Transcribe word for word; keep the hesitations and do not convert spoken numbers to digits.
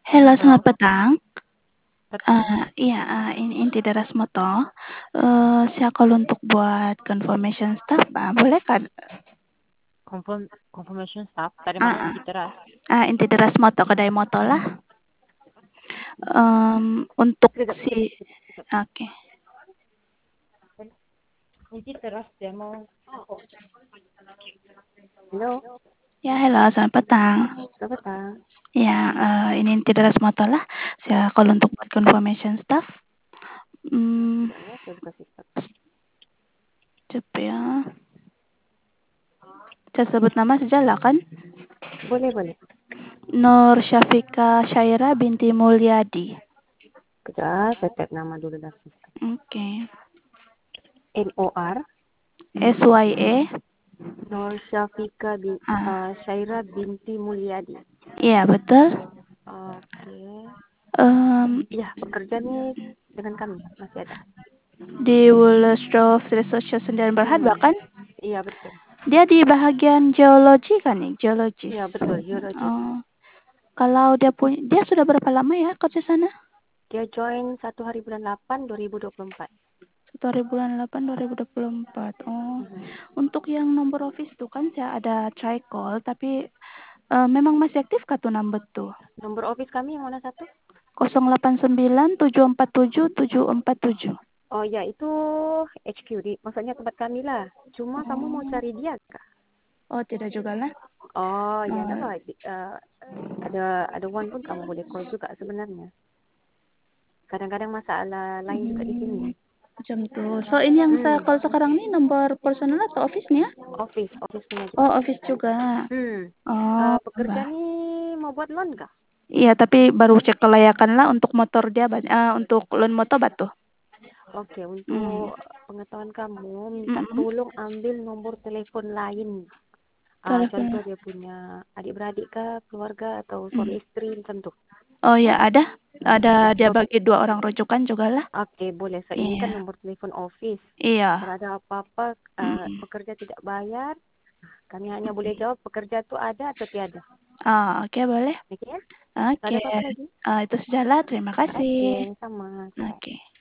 Halo, Halo, selamat petang. petang. Eee, iya, eee, ini inti Teras Moto. Eee, saya call untuk buat confirmation staff, ah, boleh kan? Confirm confirmation staff dari Ah, mana ah. Inti Teras? Ah, inti Teras Moto, kedai moto lah. Mmm, untuk Sekejap, si sekejap, sekejap, sekejap. oke. Inti Teras dia mau. Halo, Ya, halo, selamat petang. selamat petang. Ya, eee, ini inti Teras Moto lah. Saya call untuk buat confirmation staff. Mmm, Sekejap ya, saya buka sistem. Cep ya. Saya sebut nama sajalah kan? Boleh, boleh. Nur Syafika Syaira binti Mulyadi. Sekejap, saya type nama dulu dalam sistem. Oke. N O R S Y E. Nur Syafika bi, Ah, uh, Syaira binti Mulyadi. iya betul. Oke. Um, Ya, pekerja nih dengan kami masih ada. di Wullersdorf Research Sendirian Berhad Hmm, bahkan iya betul. dia di bagian geologi kan nih, geologis. Iya betul, geologis. Oh, kalau dia punya, dia sudah berapa lama ya kerja sana? Dia join satu hari bulan delapan dua ribu dua puluh empat. Satu hari bulan delapan dua ribu dua puluh empat. Oh, Mhm. untuk yang nomor office tuh kan saya ada try call, tapi eh, memang masih aktif kah tuh number tuh? Nomor office kami yang mana satu? nol delapan sembilan tujuh empat tujuh tujuh empat tujuh. Oh ya, itu H Q di, maksudnya tempat kami lah. Cuma kamu mau Oh, cari dia kah? oh tidak juga lah. Oh ya, Oh, dah. Uh, ada ada one pun kamu boleh call juga sebenarnya. Kadang-kadang masalah lain juga di sini. hmm, macam tuh. So ini yang saya Hmm, call sekarang nih nomor personal atau office nih ya? office, office punya Oh juga. office juga. Hmm, Oh, uh, pekerja bah. nih mau buat loan kah? Iya tapi baru cek kelayakan lah untuk motor dia, uh, untuk loan motor batu. Oke, Hmm. untuk pengetahuan kamu, minta Mm-mm. tolong ambil nomor telepon lain. Uh, Telepon. contoh dia punya adik-beradik kah, keluarga atau suami Hmm. istri tentu. Oh ya ada, ada Ya, dia so bagi dua orang rujukan juga lah. oke, boleh. So, ini kan Iya, nomor telepon office. iya. Kalau ada apa-apa, uh, Mm-mm. pekerja tidak bayar, kami hanya boleh jawab pekerja itu ada atau tiada. Ah, oke boleh. Oke ya? Oke, Ada apa-apa lagi? ah, itu sajalah. Terima kasih. Oke, sama. Bye. Oke.